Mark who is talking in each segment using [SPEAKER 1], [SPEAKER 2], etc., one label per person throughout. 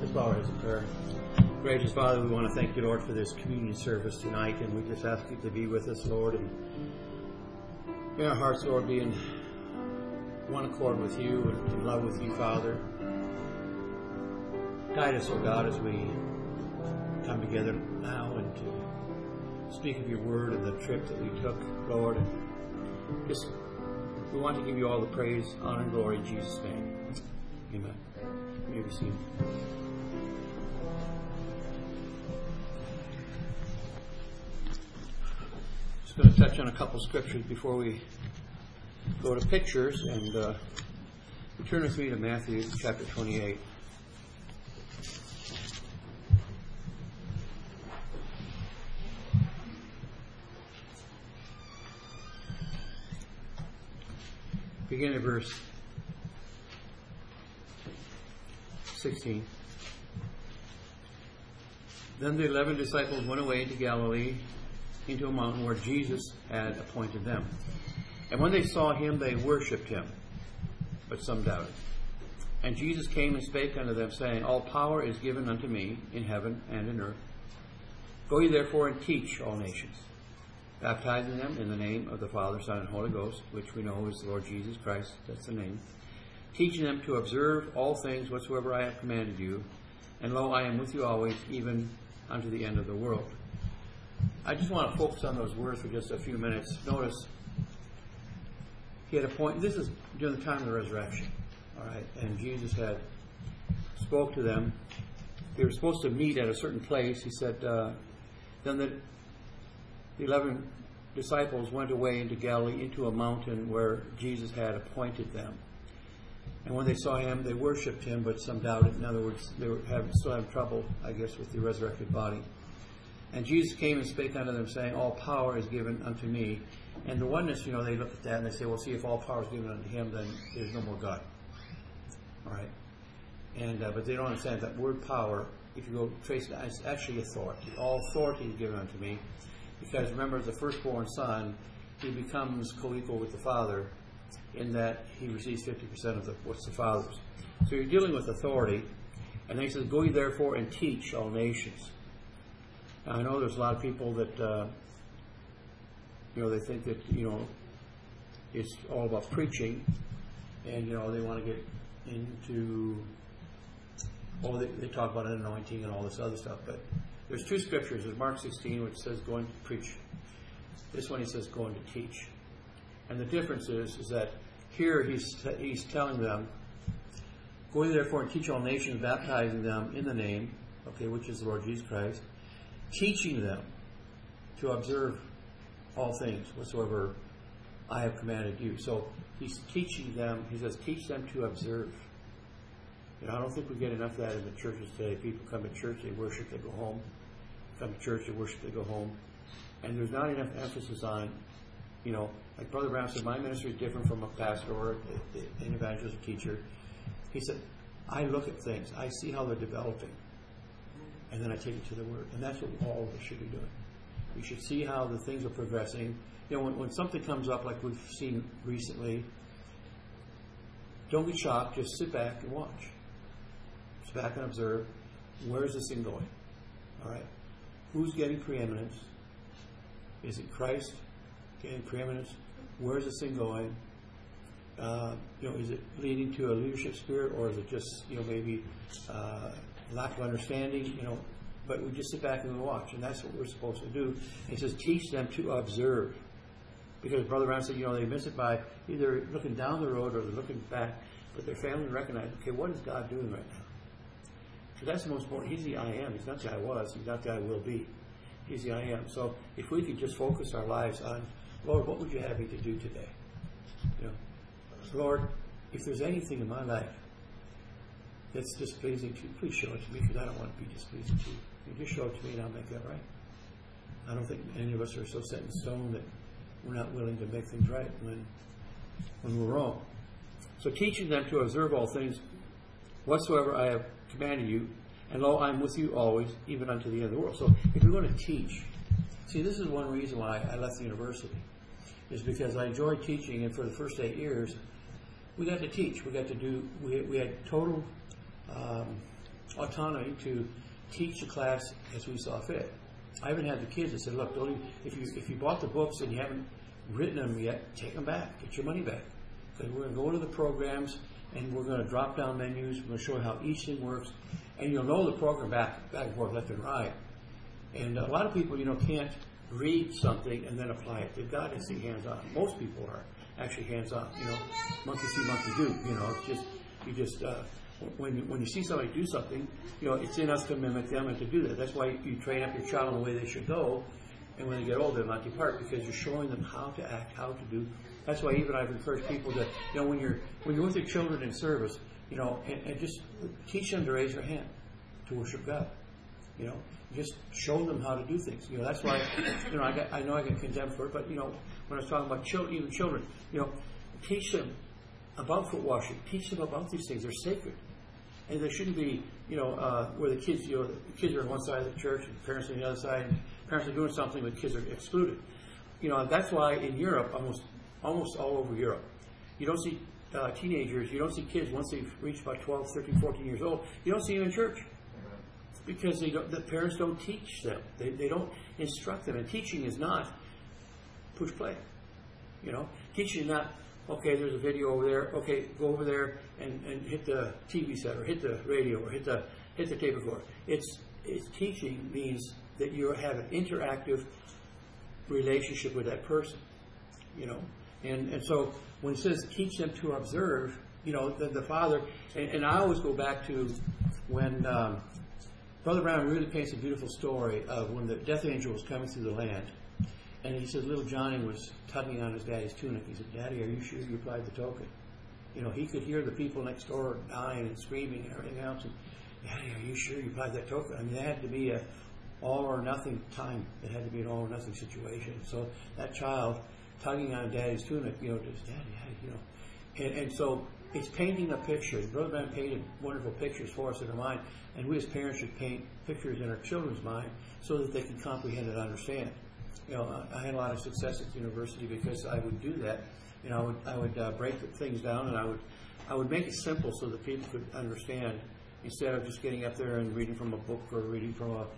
[SPEAKER 1] Let's bow our heads in prayer. Gracious Father, we want to thank you, Lord, for this communion service tonight, and we just ask you to be with us, Lord, and may our hearts, Lord, be in one accord with you and in love with you, Father. Guide us, O God, as we come together now and to speak of your word and the trip that we took, Lord. And just, we want to give you all the praise, honor, and glory in Jesus' name. Amen. You may be seated. Just going to touch on a couple scriptures before we go to pictures, and turn with me to Matthew chapter 28. Begin at verse 16. Then the 11 disciples went away into Galilee, into a mountain where Jesus had appointed them. And when they saw him, they worshipped him, but some doubted. And Jesus came and spake unto them, saying, All power is given unto me in heaven and in earth. Go ye therefore and teach all nations, baptizing them in the name of the Father, Son, and Holy Ghost, which we know is the Lord Jesus Christ. That's the name. Teaching them to observe all things whatsoever I have commanded you. And lo, I am with you always, even unto the end of the world. I just want to focus on those words for just a few minutes. Notice, he had a point. This is during the time of the resurrection. All right. And Jesus had spoke to them. They were supposed to meet at a certain place. He said, then the 11 disciples went away into Galilee, into a mountain where Jesus had appointed them. And when they saw him, they worshipped him, but some doubted. In other words, they were still having trouble, I guess, with the resurrected body. And Jesus came and spake unto them, saying, All power is given unto me. And the oneness, they look at that and they say, well, see, if all power is given unto him, then there's no more God. All right? And but they don't understand that word power, if you go trace it, it's actually authority. All authority is given unto me. Because remember, the firstborn son, he becomes co-equal with the Father in that he receives 50% of what's the Father's. So you're dealing with authority. And then he says, Go ye therefore and teach all nations. Now, I know there's a lot of people that, they think that, it's all about preaching. And, they want to get into, they talk about an anointing and all this other stuff. But there's two scriptures. There's Mark 16, which says, Go and preach. This one, he says, Go and to teach. And the difference is that here he's telling them, Go ye therefore and teach all nations, baptizing them in the name, which is the Lord Jesus Christ, teaching them to observe all things whatsoever I have commanded you. So he's teaching them, he says, teach them to observe. I don't think we get enough of that in the churches today. People come to church, they worship, they go home. Come to church, they worship, they go home. And there's not enough emphasis on, like Brother Brown said, my ministry is different from a pastor or an evangelist or teacher. He said, I look at things, I see how they're developing, and then I take it to the Word. And that's what all of us should be doing. We should see how the things are progressing. When something comes up like we've seen recently, don't be shocked, just sit back and watch. Sit back and observe, where's this thing going? All right. Who's getting preeminence? Is it Christ getting preeminence? Where's this thing going? Is it leading to a leadership spirit, or is it just, maybe lack of understanding? But we just sit back and we watch, and that's what we're supposed to do. He says, teach them to observe. Because Brother Brown said, they miss it by either looking down the road or they're looking back, but their family recognize, what is God doing right now? So that's the most important. He's the I am. He's not the I was. He's not the I will be. He's the I am. So if we could just focus our lives on, Lord, what would you have me to do today? Lord, if there's anything in my life that's displeasing to you, please show it to me, because I don't want to be displeasing to you. You just show it to me and I'll make that right. I don't think any of us are so set in stone that we're not willing to make things right when we're wrong. So teaching them to observe all things whatsoever I have commanded you, and lo, I am with you always, even unto the end of the world. So if you're going to teach, see, this is one reason why I left the university, is because I enjoyed teaching, and for the first 8 years, we got to teach. We got to do, we had total autonomy to teach the class as we saw fit. I even had the kids that said, look, if you bought the books and you haven't written them yet, take them back. Get your money back. Because we're going to go into the programs and we're going to drop down menus. We're going to show you how each thing works. And you'll know the program back and forth, left and right. And a lot of people, can't read something and then apply it. They've got to see hands-on. Most people are actually hands-on. Monkey see, monkey do. It's just, when you see somebody do something, it's in us to mimic them and to do that. That's why you train up your child in the way they should go. And when they get older, they'll not depart, because you're showing them how to act, how to do. That's why even I've encouraged people to, when you're with your children in service, and just teach them to raise their hand to worship God. Just show them how to do things. That's why, I know I get condemned for it, but when I was talking about even children, teach them about foot washing. Teach them about these things. They're sacred, and they shouldn't be, where the kids, the kids are on one side of the church and the parents on the other side. And parents are doing something, but kids are excluded. That's why in Europe, almost all over Europe, you don't see teenagers, you don't see kids once they've reached about 12, 13, 14 years old. You don't see them in church. Because the parents don't teach them. They don't instruct them. And teaching is not push play. Teaching is not, okay, there's a video over there. Okay, go over there and hit the TV set or hit the radio or hit the tape recorder. It's teaching means that you have an interactive relationship with that person. And so when it says teach them to observe, the father, and I always go back to when Brother Brown really paints a beautiful story of when the death angel was coming through the land. And he says little Johnny was tugging on his daddy's tunic. He said, Daddy, are you sure you applied the token? He could hear the people next door dying and screaming and everything else. And, Daddy, are you sure you applied that token? I mean, there had to be a all or nothing time. It had to be an all or nothing situation. So that child tugging on Daddy's tunic, just Daddy, and so it's painting a picture. Brother Brown painted wonderful pictures for us in our mind, and we as parents should paint pictures in our children's mind so that they can comprehend and understand. I had a lot of success at the university because I would do that. I would break things down, and I would make it simple so that people could understand instead of just getting up there and reading from a book or reading from a,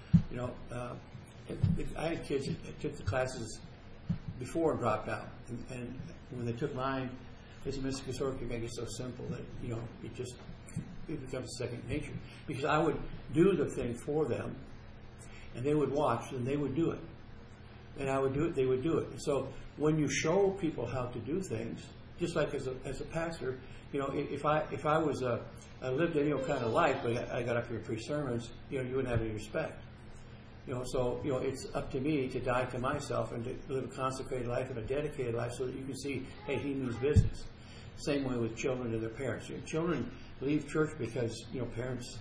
[SPEAKER 1] I had kids that took the classes before and dropped out, and when they took mine, they said, Mr. Kasork, you make it so simple that, it becomes second nature. Because I would do the thing for them, and they would watch, and they would do it. And I would do it, they would do it. And so when you show people how to do things, just like as a pastor, if I was I lived any kind of life, but I got up here and preached sermons, you wouldn't have any respect. So it's up to me to die to myself and to live a consecrated life and a dedicated life so that you can see, hey, he means business. Same way with children and their parents. Children leave church because parents.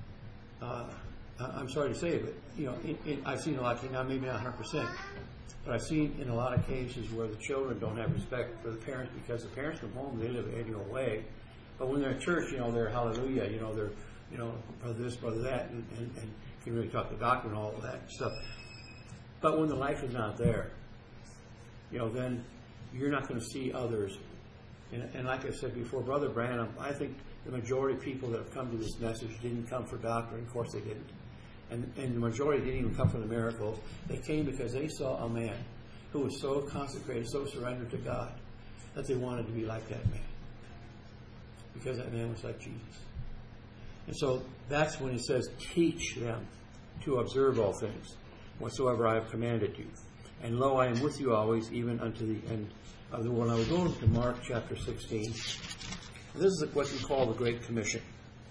[SPEAKER 1] I'm sorry to say it, but I've seen a lot of things. Now maybe not 100%, but I've seen in a lot of cases where the children don't have respect for the parents because the parents come home, they live an annual way, but when they're at church, they're hallelujah, they're brother this, brother that, and can really talk to the doctor and all of that stuff. But when the life is not there, then you're not going to see others. And like I said before, Brother Branham, I think the majority of people that have come to this message didn't come for doctrine. Of course they didn't. And the majority didn't even come for the miracles. They came because they saw a man who was so consecrated, so surrendered to God, that they wanted to be like that man. Because that man was like Jesus. And so that's when he says, teach them to observe all things, whatsoever I have commanded you. And lo, I am with you always, even unto the end of the world. I will go to Mark chapter 16. This is what we call the Great Commission.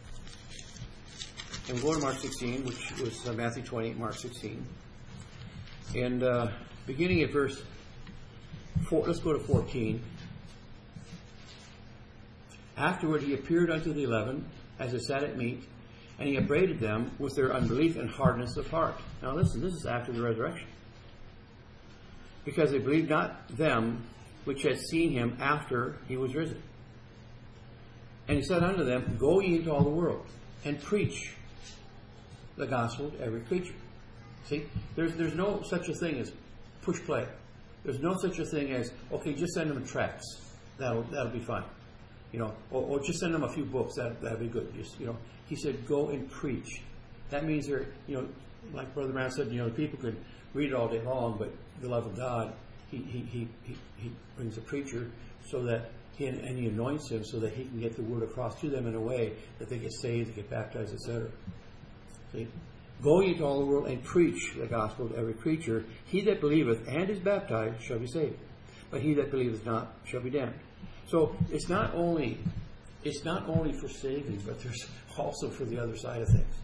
[SPEAKER 1] And we'll go to Mark 16, which was Matthew 28, Mark 16. And beginning at verse 4, let's go to 14. Afterward he appeared unto the 11, as they sat at meat, and he upbraided them with their unbelief and hardness of heart. Now listen, this is after the resurrection. Because they believed not them which had seen him after he was risen. And he said unto them, go ye into all the world, and preach the gospel to every creature. See, there's no such a thing as push play. There's no such a thing as, okay, just send them tracts. That'll be fine. or just send them a few books. That'd be good. Just, he said, go and preach. That means they're, like Brother Brown said, the people could read it all day long, but the love of God, he brings a preacher so that he anoints him so that he can get the word across to them in a way that they get saved, they get baptized, etc. See? Go ye to all the world and preach the gospel to every creature. He that believeth and is baptized shall be saved, but he that believeth not shall be damned. So it's not only for saving, but there's also for the other side of things.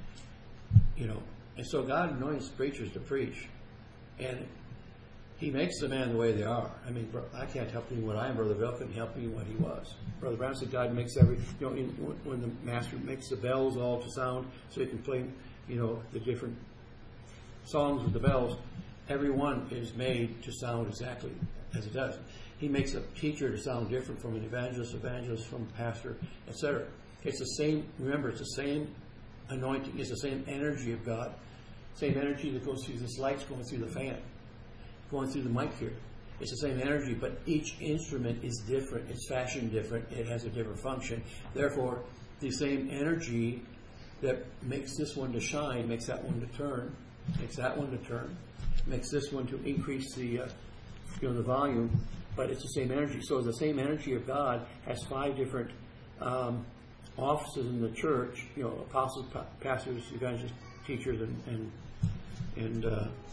[SPEAKER 1] And so God anoints preachers to preach, and he makes the man the way they are. I mean, I can't help you what I am. Brother Bill couldn't help me what he was. Brother Brown said God makes when the master makes the bells all to sound so he can play, the different songs with the bells, every one is made to sound exactly as it does. He makes a teacher to sound different from an evangelist from a pastor, etc. It's the same, remember, it's the same anointing, it's the same energy of God, same energy that goes through this light's going through the fan, going through the mic here. It's the same energy, but each instrument is different, it's fashioned different, it has a different function. Therefore, the same energy that makes this one to shine, makes that one to turn, makes that one to turn, makes this one to increase the volume, but it's the same energy. So the same energy of God has 5 different offices in the church, apostles, pastors, evangelists, teachers, and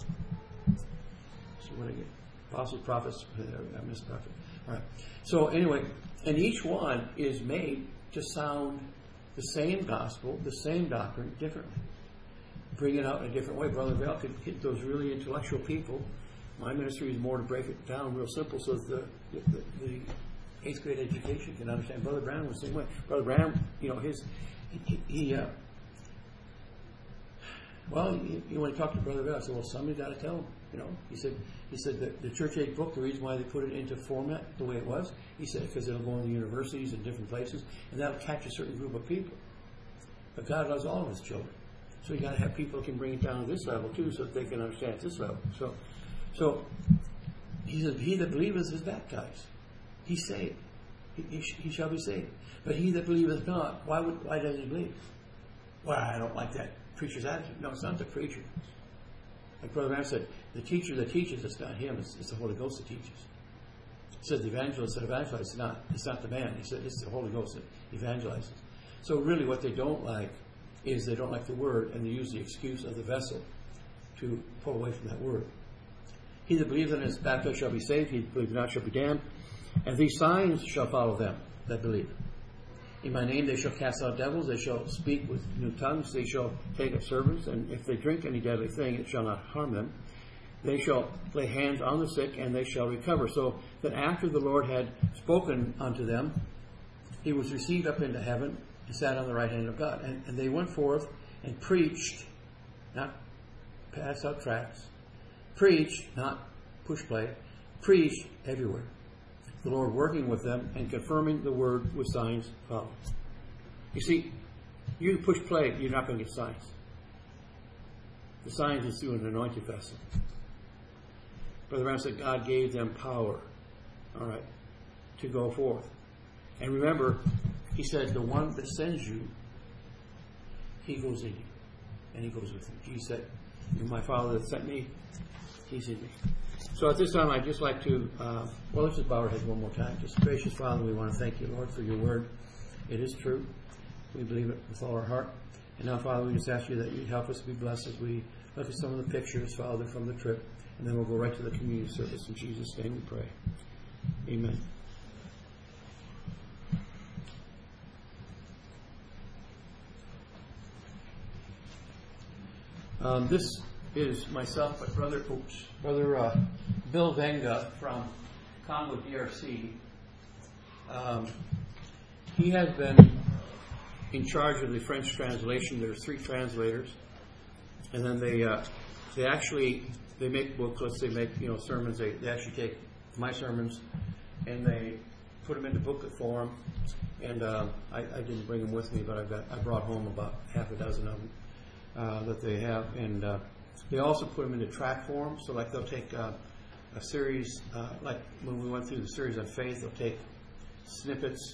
[SPEAKER 1] what I get? Apostles, prophets, I missed prophet. All right. So anyway, and each one is made to sound the same gospel, the same doctrine, differently. Bring it out in a different way. Brother Vale could hit those really intellectual people. My ministry is more to break it down real simple so that the 8th grade education can understand. Brother Brown was the same way. Brother Brown, when he talked to Brother Vale, I said, well, somebody got to tell him. He said that the church age book, the reason why they put it into format the way it was, he said, because it'll go into universities and different places, and that'll catch a certain group of people. But God loves all of His children, so you got to have people who can bring it down to this level too, so that they can understand at this level. So he said, he that believeth is baptized. He's saved. He shall be saved. But he that believeth not, why doesn't he believe? Well, I don't like that preacher's attitude. No, it's not the preacher. Like Brother Brown said, the teacher that teaches, it's not him, it's the Holy Ghost that teaches. He said the evangelist that evangelizes, it's not the man. He said it's the Holy Ghost that evangelizes. So really what they don't like is they don't like the word, and they use the excuse of the vessel to pull away from that word. He that believeth and is baptized shall be saved, he that believeth not shall be damned. And these signs shall follow them that believe. In my name they shall cast out devils, they shall speak with new tongues, they shall take up serpents, and if they drink any deadly thing, it shall not harm them. They shall lay hands on the sick, and they shall recover. So that after the Lord had spoken unto them, he was received up into heaven and sat on the right hand of God. And they went forth and preached, not passed out tracts, preached, not push play, preached everywhere. The Lord working with them and confirming the word with signs following. You see, you push play, you're not going to get signs. The signs is through an anointed vessel. Brother Brown said God gave them power, all right, to go forth. And remember, he said the one that sends you, he goes in you, and he goes with you. Jesus said, my Father that sent me, he's in me. So at this time, I'd just like to, let's just bow our heads one more time. Just gracious Father, we want to thank you, Lord, for your word. It is true. We believe it with all our heart. And now, Father, we just ask you that you help us to be blessed as we look at some of the pictures, Father, from the trip. And then we'll go right to the communion service. In Jesus' name we pray. Amen. This is myself, but Brother Bill Venga from Congo, DRC. He has been in charge of the French translation. There's 3 translators, and then they make booklets. They make sermons. They actually take my sermons and they put them into booklet form. And I didn't bring them with me, but I brought home about half a dozen of them that they have, and they also put them into tract form. So like they'll take a series, like when we went through the series on faith, they'll take snippets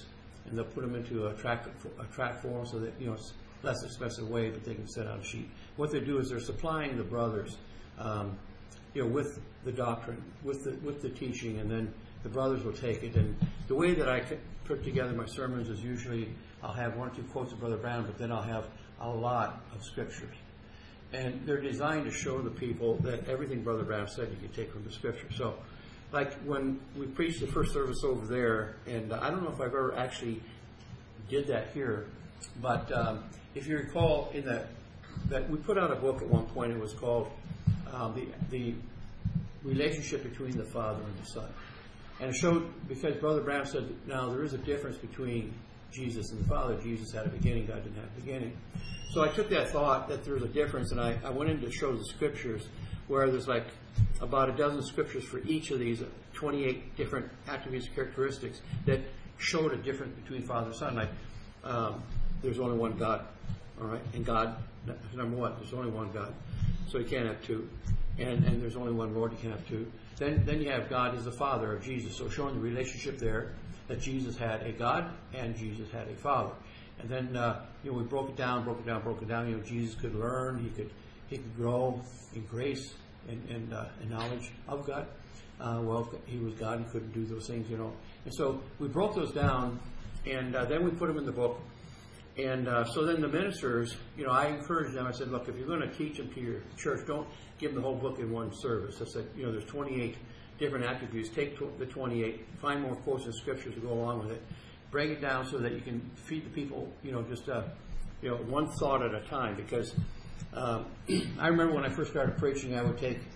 [SPEAKER 1] and they'll put them into a track form so that, you know, it's less expensive way, but they can set out a sheet. What they do is they're supplying the brothers, you know, with the doctrine, with the teaching, and then the brothers will take it. And the way that I put together my sermons is usually I'll have 1 or 2 quotes of Brother Branham, but then I'll have a lot of scriptures. And they're designed to show the people that everything Brother Branham said you can take from the scripture. So, like when we preached the first service over there, and I don't know if I've ever actually did that here, but if you recall, in that we put out a book at one point. It was called the relationship between the Father and the Son, and it showed, because Brother Branham said, now there is a difference between Jesus and the Father. Jesus had a beginning, God didn't have a beginning. So I took that thought that there was a difference, and I went in to show the scriptures where there's like about a dozen scriptures for each of these 28 different attributes, characteristics that showed a difference between Father and Son. Like there's only one God, all right, and God, number one, there's only one God, so you can't have two, and there's only one Lord, you can't have two. Then you have God as the Father of Jesus, so showing the relationship there that Jesus had a God and Jesus had a Father. And then you know, we broke it down. You know, Jesus could learn, he could grow in grace and knowledge of God. Well, he was God, he couldn't do those things, you know. And so we broke those down, and then we put them in the book. And so then the ministers, you know, I encouraged them. I said, look, if you're going to teach them to your church, don't give them the whole book in one service. I said, you know, there's 28 different attributes. Take the 28, find more quotes in scriptures to go along with it. Break it down so that you can feed the people, you know, just you know, one thought at a time. Because I remember when I first started preaching, I would take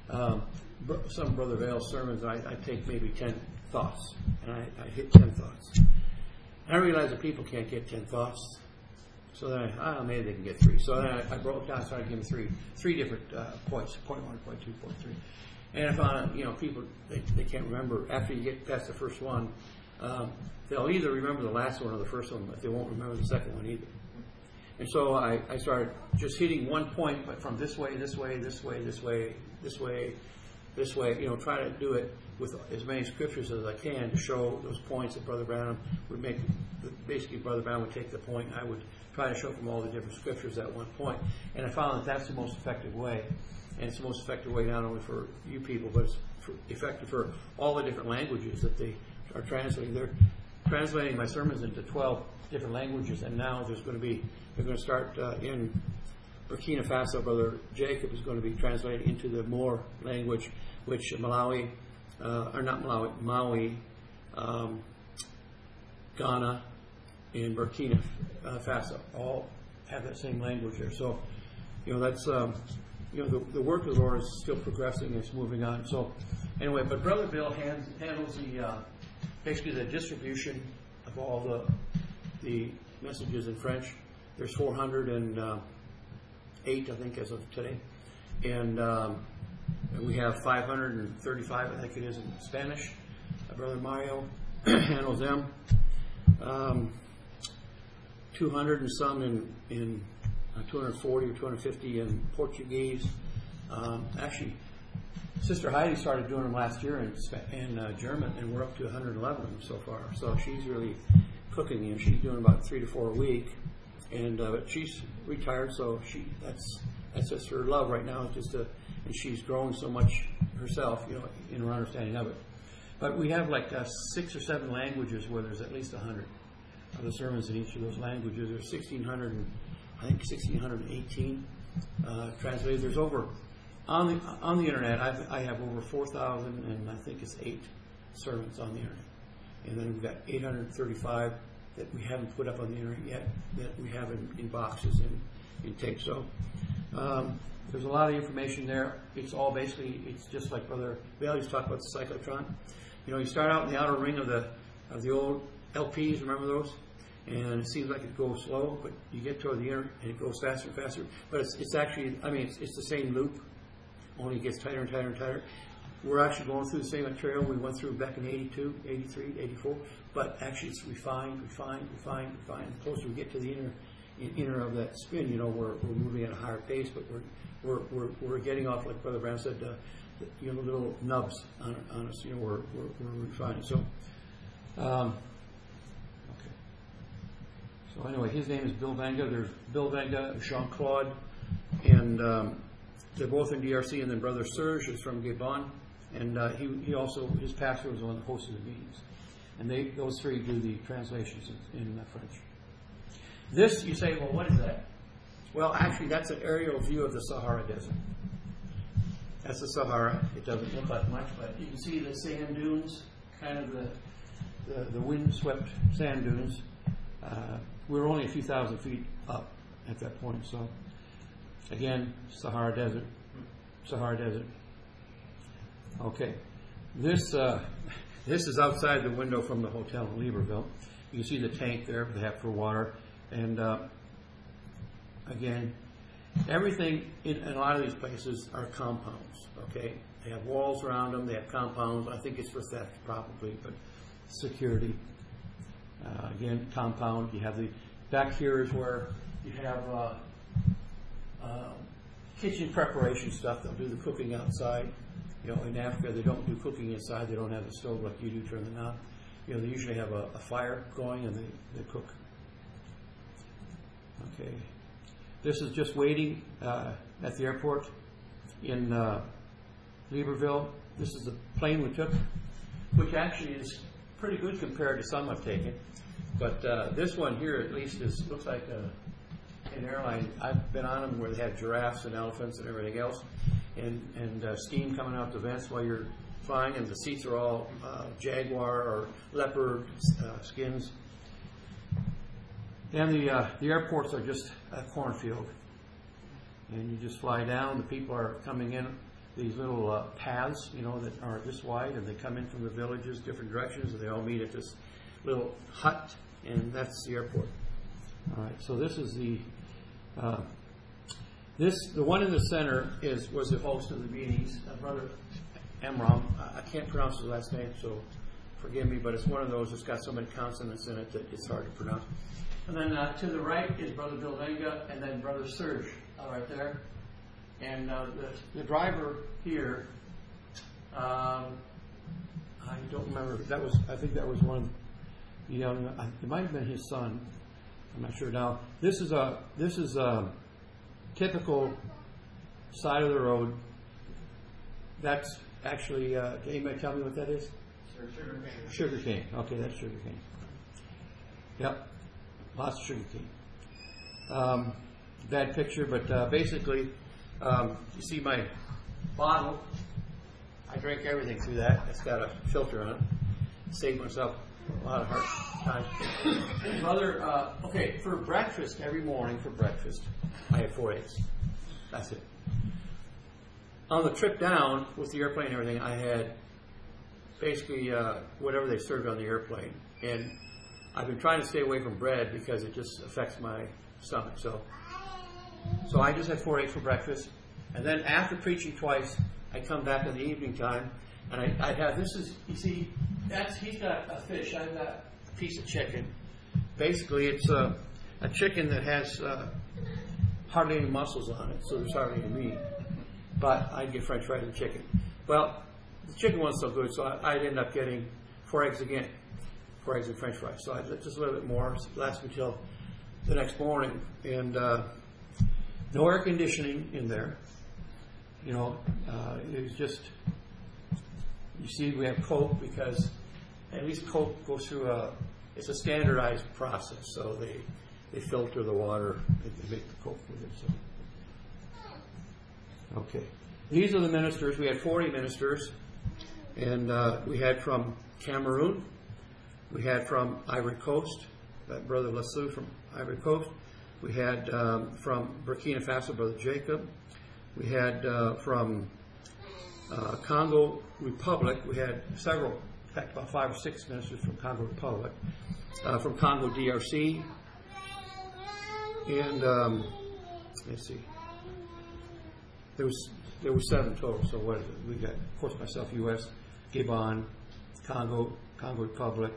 [SPEAKER 1] some of Brother Vale's sermons, and I'd take maybe 10 thoughts, and I hit 10 thoughts. And I realized that people can't get 10 thoughts, so then maybe they can get 3. So then I broke down and started giving three different points: point 1, point 2, point 3. And I found, you know, people they can't remember after you get past the first one. They'll either remember the last one or the first one, but they won't remember the second one either. And so I started just hitting one point, but from this way, you know, try to do it with as many scriptures as I can to show those points that Brother Branham would make. Basically, Brother Branham would take the point, and I would try to show from all the different scriptures at one point. And I found that that's the most effective way. And it's the most effective way not only for you people, but it's effective for all the different languages that they are translating. They're translating my sermons into 12 different languages, and now they're going to start in Burkina Faso. Brother Jacob is going to be translated into the Moor language, which Maui, Ghana, and Burkina Faso all have that same language there. So, you know, that's you know, the work of the Lord is still progressing. It's moving on. So, anyway, but Brother Bill handles the basically the distribution of all the messages in French. There's 408, I think, as of today, and we have 535, I think it is, in Spanish. Brother Mario handles them. 200 and some in 240 or 250 in Portuguese. Actually, Sister Heidi started doing them last year in German, and we're up to 111 of them so far. So she's really cooking, and she's doing about 3 to 4 a week. And but she's retired, so that's just her love right now. It's just and she's growing so much herself, you know, in her understanding of it. But we have like 6 or 7 languages where there's at least 100 of the sermons in each of those languages. There's 1,618 translated. There's over on the internet. I have over 4,000, and I think it's 8 sermons on the internet. And then we've got 835 that we haven't put up on the internet yet, that we have in boxes and in tape. So there's a lot of information there. It's all basically, it's just like Brother Vail used to talk about the cyclotron. You know, you start out in the outer ring of the old LPs, remember those? And it seems like it goes slow, but you get toward the inner and it goes faster and faster. But it's actually, I mean, it's the same loop, only it gets tighter and tighter and tighter. We're actually going through the same material we went through back in 82, 83, 84, but actually it's refined. The closer we get to the inner of that spin, you know, we're moving at a higher pace, but we're getting off, like Brother Brown said, you know, the little nubs on us. You know, we're refining. So, okay. So anyway, his name is Bill Venga. There's Bill Venga, Jean-Claude, and they're both in DRC, and then Brother Serge is from Gabon, and he also, his pastor was on the host of the meetings. And those three do the translations in French. This, you say, well, what is that? Well, actually, that's an aerial view of the Sahara Desert. That's the Sahara. It doesn't look like much, but you can see the sand dunes, kind of the wind-swept sand dunes. We're only a few thousand feet up at that point, so again, Sahara Desert. Okay, this is outside the window from the hotel in Libreville. You can see the tank there they have for water, and again, everything in a lot of these places are compounds. Okay, they have walls around them. They have compounds. I think it's for theft, probably, but security. Again, compound. You have back here is where you have kitchen preparation stuff. They'll do the cooking outside. You know, in Africa, they don't do cooking inside. They don't have a stove like you do. Turn the knob. You know, they usually have a fire going and they cook. Okay, this is just waiting at the airport in Libreville. This is the plane we took, which actually is pretty good compared to some I've taken. But this one here, at least, looks like an airline. I've been on them where they have giraffes and elephants and everything else, and steam coming out the vents while you're flying, and the seats are all jaguar or leopard skins. And the airports are just a cornfield, and you just fly down. The people are coming in these little paths, you know, that are this wide, and they come in from the villages, different directions, and they all meet at this little hut, and that's the airport. All right, so this is the one in the center was the host of the meetings, Brother Emram. I can't pronounce his last name, so forgive me, but it's one of those that's got so many consonants in it that it's hard to pronounce. And then to the right is Brother Bill Venga, and then Brother Serge right there. And the driver here, I don't remember. I think that was one young. It might have been his son. I'm not sure now. This is a typical side of the road. That's actually. Can anybody tell me what that is? Sugar cane. Okay, that's sugar cane. Yep, lots of sugar cane. Bad picture, but basically, you see my bottle. I drink everything through that. It's got a filter on it. Saved myself a lot of hard times. Brother, okay, for breakfast, every morning for breakfast, I have 4 eggs. That's it. On the trip down with the airplane and everything, I had basically whatever they served on the airplane. And I've been trying to stay away from bread because it just affects my stomach. So I just had 4 eggs for breakfast. And then after preaching twice, I come back in the evening time, and I'd have, this is, you see, he's got a fish, I've got a piece of chicken. Basically, it's a chicken that has hardly any muscles on it, so there's hardly any meat. But I'd get French fries and chicken. Well, the chicken wasn't so good, so I'd end up getting 4 eggs again. 4 eggs and French fries. So I'd just a little bit more, last until the next morning. And no air conditioning in there. You know, it was just, you see we have Coke because at least Coke goes through it's a standardized process. So they filter the water and they make the Coke with it. So. Okay. These are the ministers. We had 40 ministers. And we had from Cameroon. We had from Ivory Coast, Brother Lassou from Ivory Coast. We had from Burkina Faso, Brother Jacob. We had from Congo Republic. We had several, in fact, about 5 or 6 ministers from Congo Republic. From Congo DRC. And let's see. There was 7 total. So what is it? We got, of course, myself, U.S., Gabon, Congo Republic,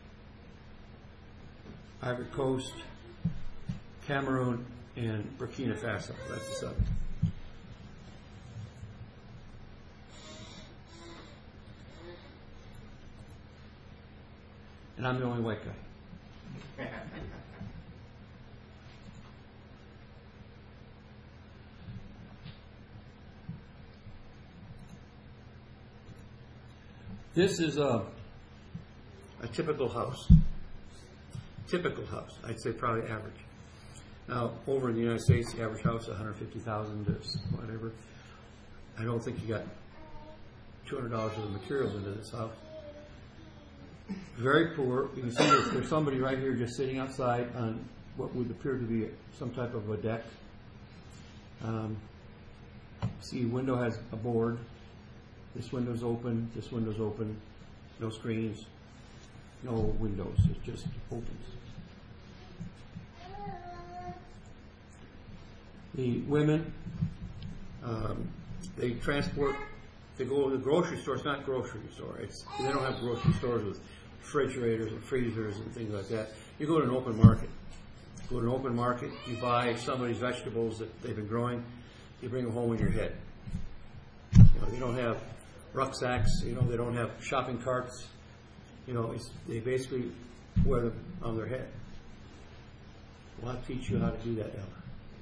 [SPEAKER 1] Ivory Coast, Cameroon, and Burkina Faso. That's the 7. And I'm the only white guy. This is a typical house. Typical house. I'd say probably average. Now, over in the United States, the average house is $150,000 to whatever. I don't think you got $200 worth of materials into this house. Very poor. You can see there's somebody right here just sitting outside on what would appear to be some type of a deck. See, window has a board. This window's open. This window's open. No screens. No windows. It just opens. The women, they transport. They go to the grocery store. It's not a grocery store. They don't have grocery stores with refrigerators and freezers and things like that. You go to an open market. Go to an open market. You buy somebody's vegetables that they've been growing. You bring them home in your head. They don't have rucksacks. They don't have shopping carts. They basically wear them on their head. Well, I'll teach you how to do that, Ella.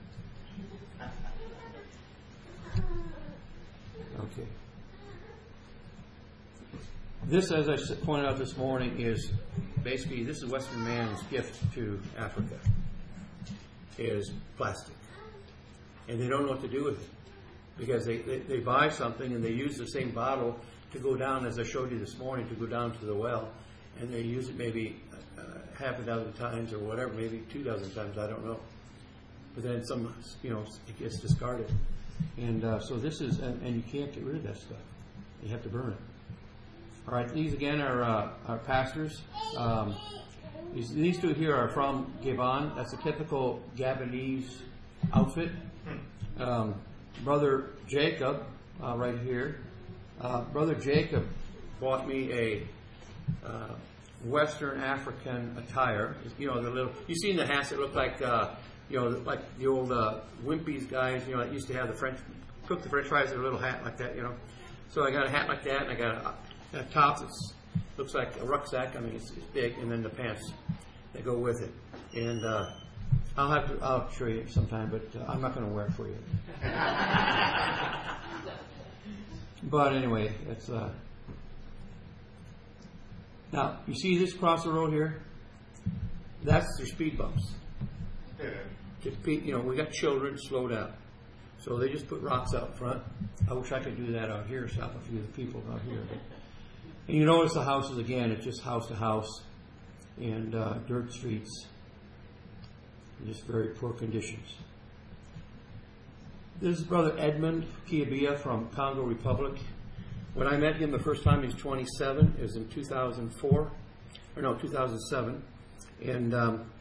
[SPEAKER 1] Okay. This, as I pointed out this morning, is basically, this is Western man's gift to Africa, is plastic. And they don't know what to do with it. Because they buy something and they use the same bottle to go down, as I showed you this morning, to go down to the well. And they use it maybe half a dozen times or whatever, maybe 2 dozen times, I don't know. But then it gets discarded. And so this is, and you can't get rid of that stuff. You have to burn it. All right, these again are our pastors. These two here are from Gabon. That's a typical Gabonese outfit. Brother Jacob, right here. Brother Jacob bought me a Western African attire. You've seen the hats that look like like the old Wimpy's guys. That used to have cook the French fries in a little hat like that. So I got a hat like that, and I got a top that looks like a rucksack. I mean, it's big, and then the pants that go with it. And I'll show you sometime, but I'm not going to wear it for you. But anyway, it's now you see this across the road here. That's their speed bumps. We got children. Slow down. So they just put rocks out front. I wish I could do that out here, stop a few of the people out here. And you notice the houses again. It's just house to house, and dirt streets. Just very poor conditions. This is Brother Edmund Kiabia from Congo Republic. When I met him the first time, he was 27. It was in 2007. And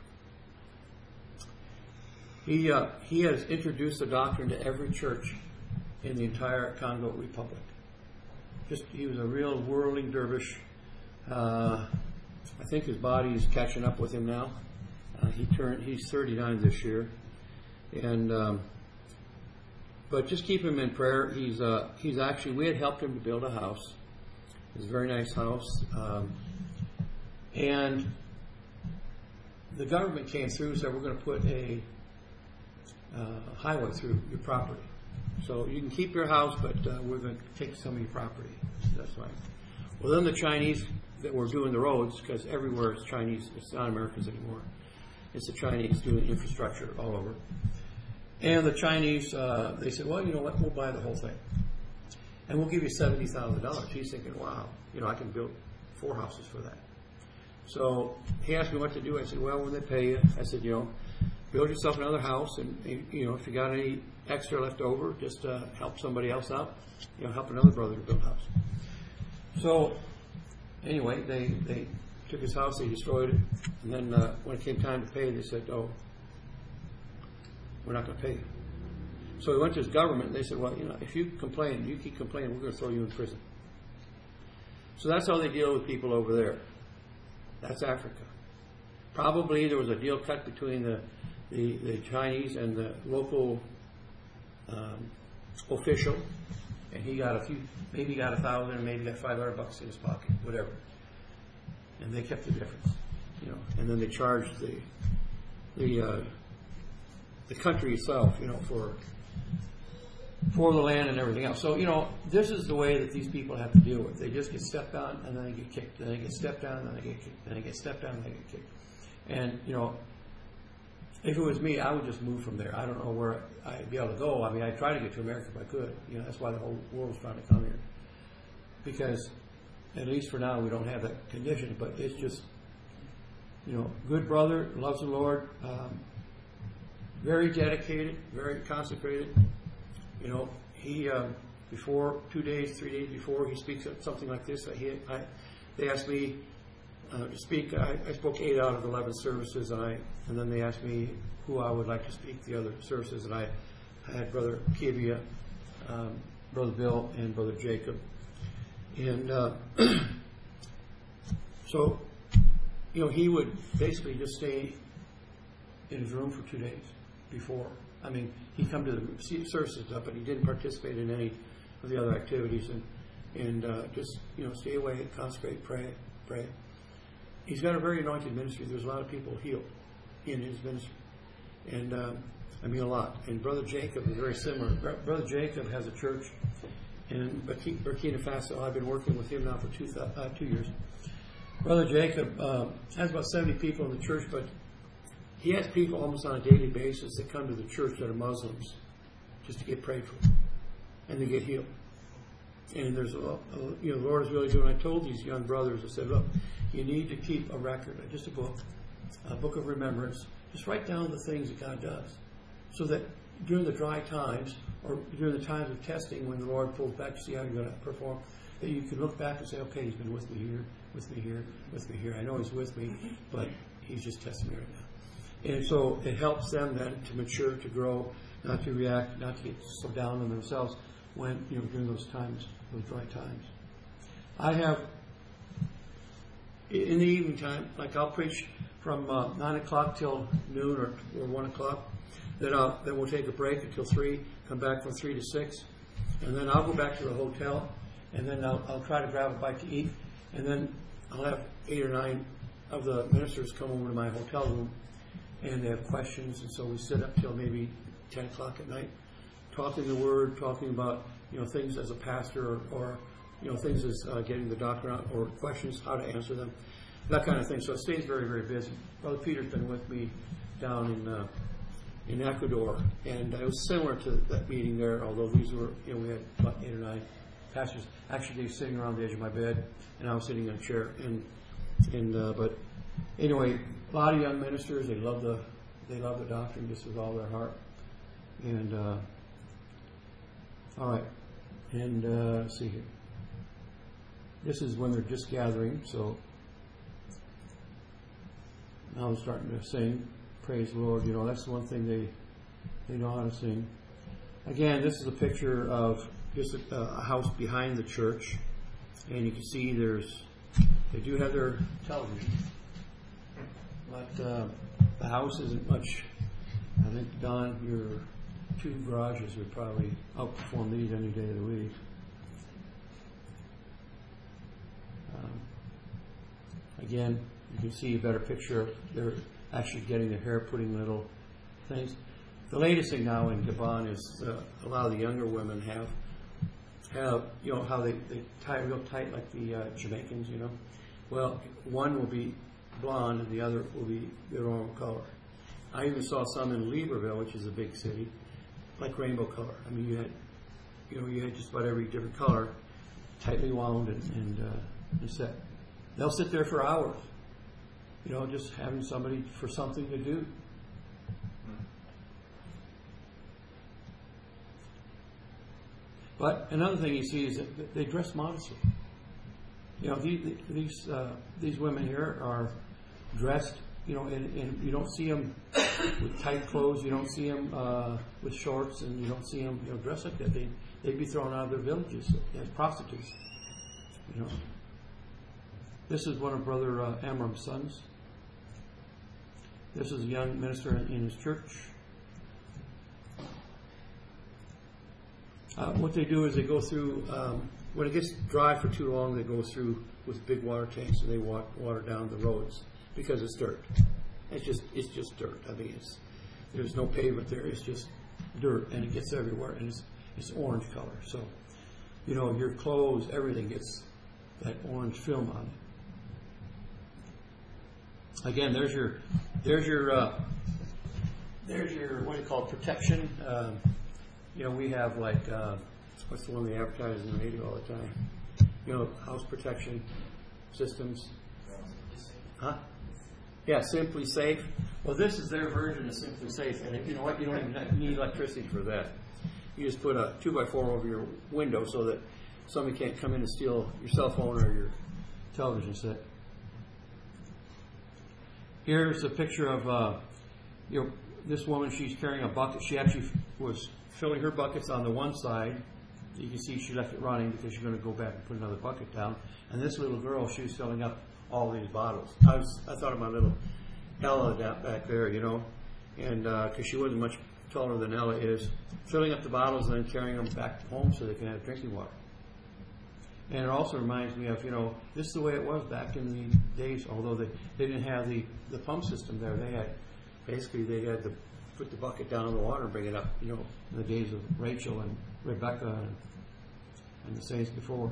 [SPEAKER 1] he has introduced the doctrine to every church in the entire Congo Republic. He was a real whirling dervish. I think his body is catching up with him now. He's 39 this year, and but just keep him in prayer. He's actually, we had helped him to build a house. It's a very nice house, and the government came through and said, we're going to put a highway through your property, so you can keep your house, but we're going to take some of your property. That's right. Well, then the Chinese that were doing the roads, because everywhere it's Chinese, it's not Americans anymore. It's the Chinese doing infrastructure all over. And the Chinese, they said, well, you know what, we'll buy the whole thing. And we'll give you $70,000. He's thinking, wow, I can build 4 houses for that. So he asked me what to do. I said, well, when they pay you, I said, build yourself another house. And, if you got any extra left over, just help somebody else out. Help another brother to build a house. So anyway, they took his house, they destroyed it, and then when it came time to pay, they said, oh, we're not going to pay you. So he went to his government, and they said, well, if you complain, you keep complaining, we're going to throw you in prison. So that's how they deal with people over there. That's Africa. Probably there was a deal cut between the Chinese and the local official, and he got maybe got $1,000, maybe got $500 in his pocket, whatever. And they kept the difference, And then they charged the country itself, for for the land and everything else. So, this is the way that these people have to deal with it. They just get stepped on and then they get kicked. Then they get stepped on and then they get kicked. Then they get stepped on and they get kicked. And, if it was me, I would just move from there. I don't know where I'd be able to go. I mean, I'd try to get to America if I could. That's why the whole world's trying to come here. Because, at least for now, we don't have that condition. But it's just, good brother, loves the Lord, very dedicated, very consecrated. He before 2 days, 3 days before he speaks at something like this, they asked me to speak. I spoke 8 out of 11 services, and then they asked me who I would like to speak the other services, and I had Brother Kivia, Brother Bill, and Brother Jacob, and so he would basically just stay in his room for 2 days before. I mean, he'd come to the services up, but he didn't participate in any of the other activities, and just stay away, consecrate, pray. He's got a very anointed ministry. There's a lot of people healed in his ministry, and I mean a lot. And Brother Jacob is very similar. Brother Jacob has a church in Burkina Faso. I've been working with him now for 2 years. Brother Jacob has about 70 people in the church, but he has people almost on a daily basis that come to the church that are Muslims just to get prayed for, and they get healed. And there's the Lord is really doing. I told these young brothers, I said, look, you need to keep a record, just a book of remembrance. Just write down the things that God does, so that during the dry times or during the times of testing, when the Lord pulls back to see how you're going to perform, that you can look back and say, okay, He's been with me here, with me here, with me here. I know He's with me, but He's just testing me right now. And so it helps them then to mature, to grow, not to react, not to get so down on themselves when during those times, those dry times. I have in the evening time, like I'll preach from 9 o'clock till noon or 1 o'clock. Then we'll take a break until 3, come back from 3 to 6, and then I'll go back to the hotel, and then I'll try to grab a bite to eat, and then I'll have 8 or 9 of the ministers come over to my hotel room, and they have questions, and so we sit up till maybe 10 o'clock at night, talking the Word, talking about things as a pastor, or things as getting the doctrine out, or questions, how to answer them, that kind of thing. So it stays very, very busy. Brother Peter's been with me down in Ecuador, and it was similar to that meeting there, although these were, we had about 8 or 9 pastors. Actually, they were sitting around the edge of my bed, and I was sitting in a chair. But anyway, a lot of young ministers, they love the doctrine just with all their heart. And all right, and let's see here. This is when they're just gathering, so now I'm starting to sing. Praise the Lord. That's the one thing they know how to sing. Again, this is a picture of just a house behind the church, and you can see they do have their television, but the house isn't much. I think, Don, your 2 garages would probably outperform these any day of the week. Again, you can see a better picture. They're actually getting their hair, putting little things. The latest thing now in Gabon is a lot of the younger women have how they tie real tight like the Jamaicans, Well, one will be blonde and the other will be their own color. I even saw some in Libreville, which is a big city, like rainbow color. I mean, you had just about every different color, tightly wound and set. They'll sit there for hours, just having somebody for something to do. But another thing you see is that they dress modestly. These women here are dressed, and you don't see them with tight clothes. You don't see them with shorts, and you don't see them, dressed like that. They'd be thrown out of their villages as prostitutes. This is one of Brother Amram's sons. This is a young minister in his church. What they do is they go through, when it gets dry for too long, they go through with big water tanks and they water down the roads because it's dirt. It's just dirt. I mean, there's no pavement there. It's just dirt, and it gets everywhere. And it's orange color. So, you know, your clothes, everything gets that orange film on it. Again, there's your what do you call it, protection. You know, we have like what's the one they advertise in the radio all the time? You know, house protection systems. Huh? Yeah, Simply Safe. Well, this is their version of Simply Safe, and you know what? You don't even need electricity for that. You just put a 2x4 over your window so that somebody can't come in and steal your cell phone or your television set. Here's a picture of this woman. She's carrying a bucket. She actually was filling her buckets on the one side. You can see she left it running because she's going to go back and put another bucket down. And this little girl, she was filling up all these bottles. I thought of my little Ella back there, you know, and because she wasn't much taller than Ella is, filling up the bottles and then carrying them back home so they can have drinking water. And it also reminds me of, you know, this is the way it was back in the days, although they didn't have the pump system there. They had to put the bucket down in the water and bring it up, you know, in the days of Rachel and Rebecca and the saints before.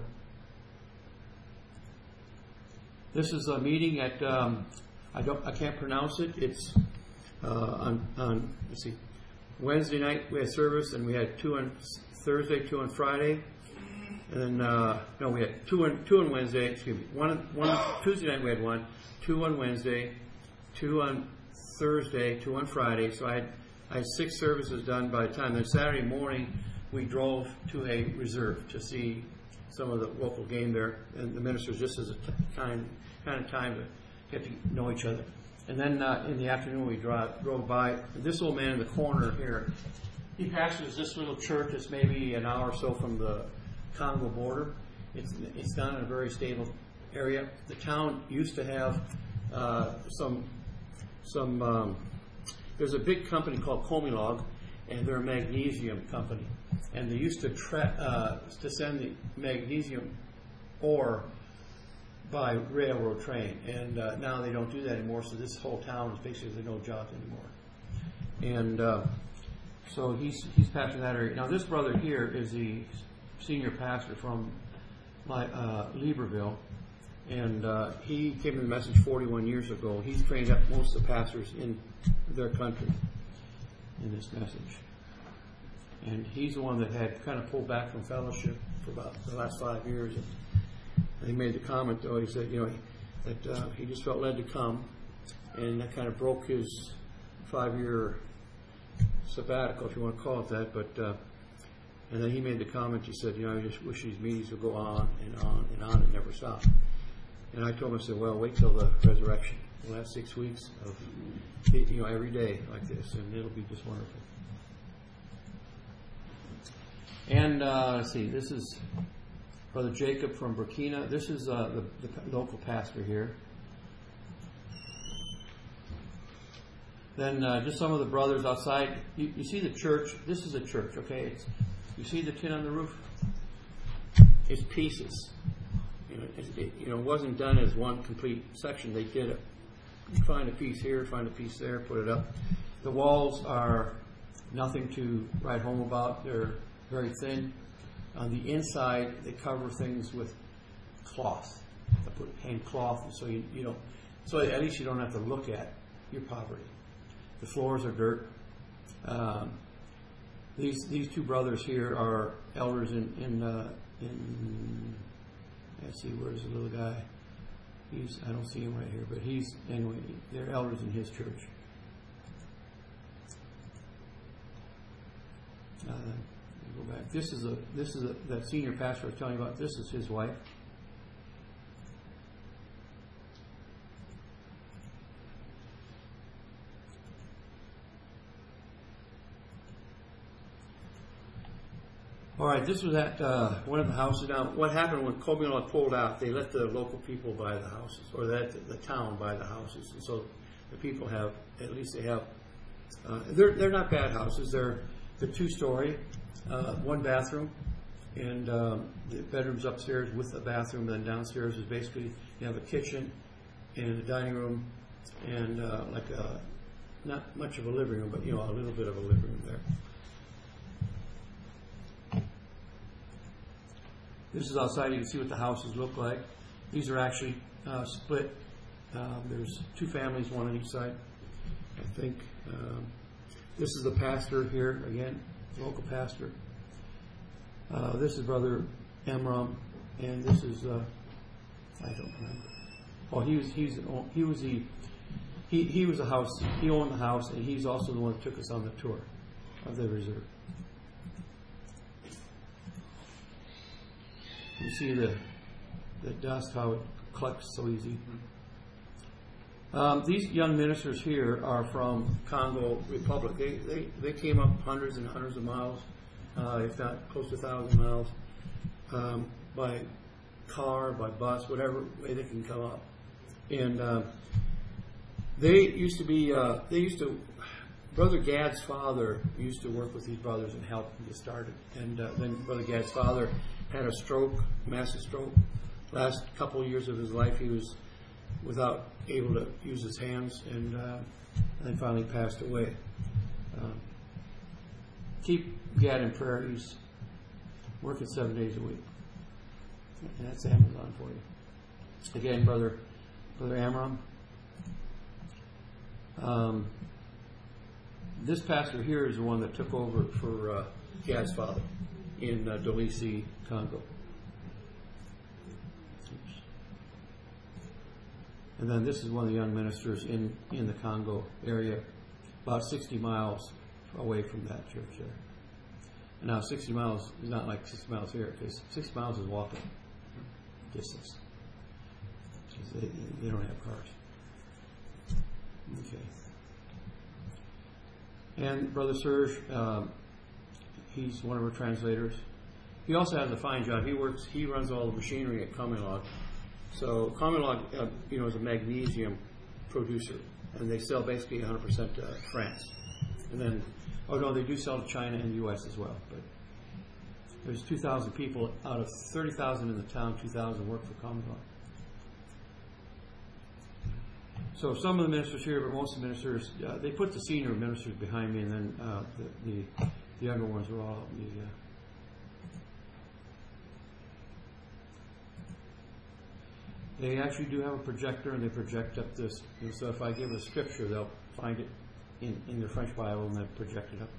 [SPEAKER 1] This is a meeting at I can't pronounce it. It's on let's see, Wednesday night we had service, and we had 2 on Thursday, 2 on Friday, and then no, we had 2 on Wednesday. Excuse me, one Tuesday night we had 1, 2 on Wednesday, 2 on Thursday, 2 on Friday. So I had 6 services done by the time. Then Saturday morning we drove to a reserve to see some of the local game there, and the ministers, just as a kind of time to get to know each other. And then in the afternoon we drove by. This old man in the corner here, he pastors this little church that's maybe an hour or so from the Congo border. It's not in a very stable area. The town used to have some. There's a big company called Comilog, and they're a magnesium company. And they used to send the magnesium ore by railroad train, and now they don't do that anymore. So this whole town is basically no jobs anymore. And so he's pastoring that area. Now this brother here is the senior pastor from Libreville, and he came to the message 41 years ago. He's trained up most of the pastors in their country in this message. And he's the one that had kind of pulled back from fellowship for about the last 5 years. And he made the comment, though, he said, you know, that he just felt led to come, and that kind of broke his 5-year sabbatical, if you want to call it that. But and then he made the comment, he said, you know, I just wish these meetings would go on and on and on and never stop. And I told him, I said, well, wait till the resurrection. We'll have 6 weeks of, you know, every day like this, and it'll be just wonderful. And let's see, this is Brother Jacob from Burkina. This is the local pastor here. Then just some of the brothers outside. You see the church. This is a church, okay? You see the tin on the roof? It's pieces. It wasn't done as one complete section. They did it. You find a piece here, find a piece there, put it up. The walls are nothing to write home about. They're very thin. On the inside, they cover things with cloth. They put hand cloth, so you don't. So at least you don't have to look at your poverty. The floors are dirt. These 2 brothers here are elders in let's see, where's the little guy? I don't see him right here, but they're elders in his church. Go back. This is that senior pastor I was telling you about. This is his wife. All right, this was at one of the houses. Now, what happened when Comilog pulled out, they let the local people buy the houses, or the town buy the houses. And so the people have, at least they have, they're not bad houses. They're 2-story, 1 bathroom, and the bedroom's upstairs with a bathroom. And then downstairs is basically, you have a kitchen and a dining room and not much of a living room, but, you know, a little bit of a living room there. This is outside. You can see what the houses look like. These are actually split. There's two families, one on each side, I think. This is the pastor here, again, local pastor. This is Brother Amram, and this is, I don't remember. Oh, he was a house, he owned the house, and he's also the one that took us on the tour of the reserve. You see the dust, how it collects so easy. These young ministers here are from Congo Republic. They came up hundreds and hundreds of miles, if not close to 1,000 miles, by car, by bus, whatever way they can come up. And they used to, Brother Gad's father used to work with these brothers and help them get started. And then Brother Gad's father had a stroke, massive stroke. Last couple of years of his life, he was without able to use his hands, and then finally passed away. Keep Gad in prayer. He's working 7 days a week. And that's Amazon for you. Again, Brother Amram. This pastor here is the one that took over for Gad's father in Dolisi, Congo. And then this is one of the young ministers in the Congo area, about 60 miles away from that church there. And now 60 miles is not like 60 miles here, because 60 miles is walking distance. Because they don't have cars. Okay. And Brother Serge, he's one of our translators. He also has a fine job. He runs all the machinery at Comilog. So Comilog, is a magnesium producer, and they sell basically 100% to France. And then, they do sell to China and the U.S. as well. But there's 2,000 people out of 30,000 in the town. 2,000 work for Comilog. So some of the ministers here, but most of the ministers, they put the senior ministers behind me, and then the younger ones were all out in the. They actually do have a projector, and they project up this. And so if I give a scripture, they'll find it in their French Bible, and they project it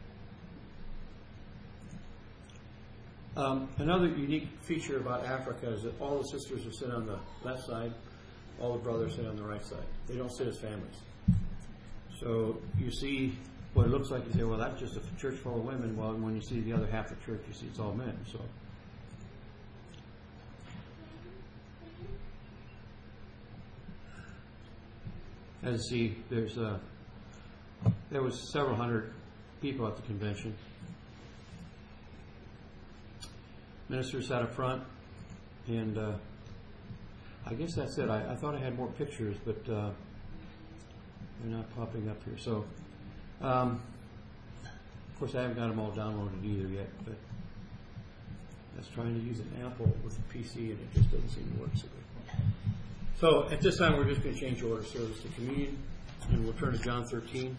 [SPEAKER 1] up. Another unique feature about Africa is that all the sisters are sitting on the left side, all the brothers sit on the right side. They don't sit as families. So you see what it looks like, you say, well, that's just a church full of women. Well, when you see the other half of the church, you see it's all men. So. As you see, there was several hundred people at the convention. Ministers sat up front, and I guess that's it. I thought I had more pictures, but they're not popping up here. So, of course, I haven't got them all downloaded either yet, but I was trying to use an Apple with a PC, and it just doesn't seem to work so good. So at this time, we're just going to change order service to communion, and we'll turn to John 13.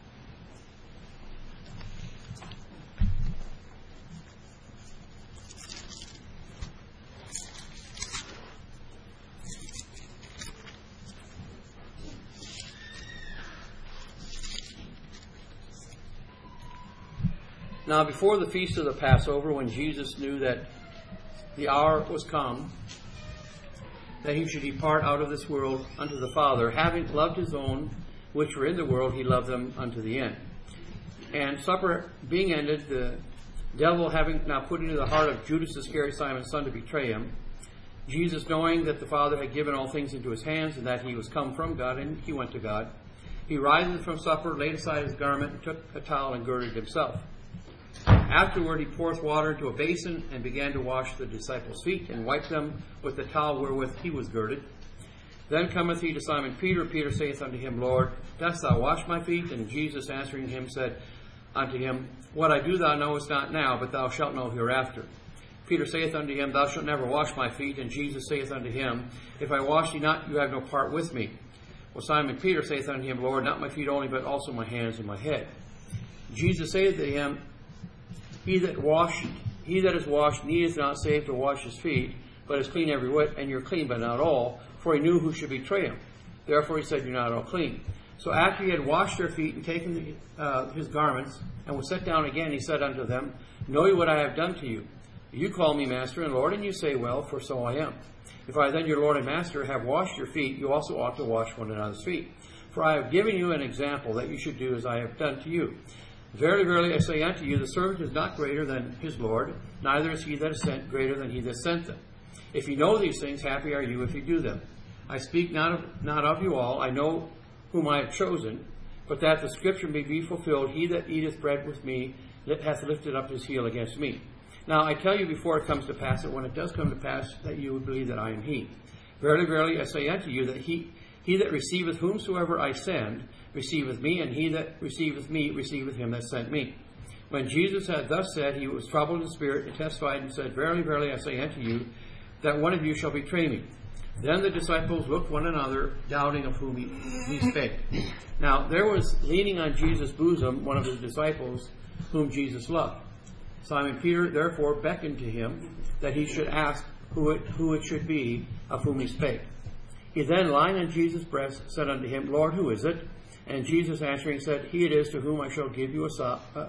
[SPEAKER 1] Now, before the feast of the Passover, when Jesus knew that the hour was come, that he should depart out of this world unto the Father, having loved his own which were in the world, he loved them unto the end. And supper being ended, the devil having now put into the heart of Judas Iscariot, Simon's son, to betray him, Jesus, knowing that the Father had given all things into his hands, and that he was come from God, and he went to God, he rising from supper, laid aside his garment, and took a towel, and girded himself. Afterward he poureth water into a basin, and began to wash the disciples' feet, and wiped them with the towel wherewith he was girded. Then cometh he to Simon Peter. Peter saith unto him, Lord, dost thou wash my feet? And Jesus answering him said unto him, What I do thou knowest not now, but thou shalt know hereafter. Peter saith unto him, Thou shalt never wash my feet. And Jesus saith unto him, If I wash thee not, you have no part with me. Well, Simon Peter saith unto him, Lord, not my feet only, but also my hands and my head. Jesus saith to him, He that washeth he that is washed needeth not save to wash his feet, but is clean every whit, and you're clean, but not all, for he knew who should betray him. Therefore he said, you're not all clean. So after he had washed their feet and taken his garments, and was set down again, he said unto them, Know ye what I have done to you? You call me Master and Lord, and you say, Well, for so I am. If I then, your Lord and Master, have washed your feet, you also ought to wash one another's feet. For I have given you an example, that you should do as I have done to you. Verily, verily, I say unto you, the servant is not greater than his Lord, neither is he that is sent greater than he that sent them. If you know these things, happy are you if you do them. I speak not of you all, I know whom I have chosen, but that the scripture may be fulfilled, he that eateth bread with me hath lifted up his heel against me. Now I tell you before it comes to pass, that when it does come to pass, that you would believe that I am he. Verily, verily, I say unto you, that he that receiveth whomsoever I send, receiveth me, and he that receiveth me, receiveth him that sent me. When Jesus had thus said, he was troubled in spirit, and testified, and said, Verily, verily, I say unto you, that one of you shall betray me. Then the disciples looked one another, doubting of whom he spake. Now there was leaning on Jesus' bosom one of his disciples, whom Jesus loved. Simon Peter therefore beckoned to him, that he should ask who it should be of whom he spake. He then, lying on Jesus' breast, said unto him, Lord, who is it? And Jesus answering said, He it is to whom I shall give a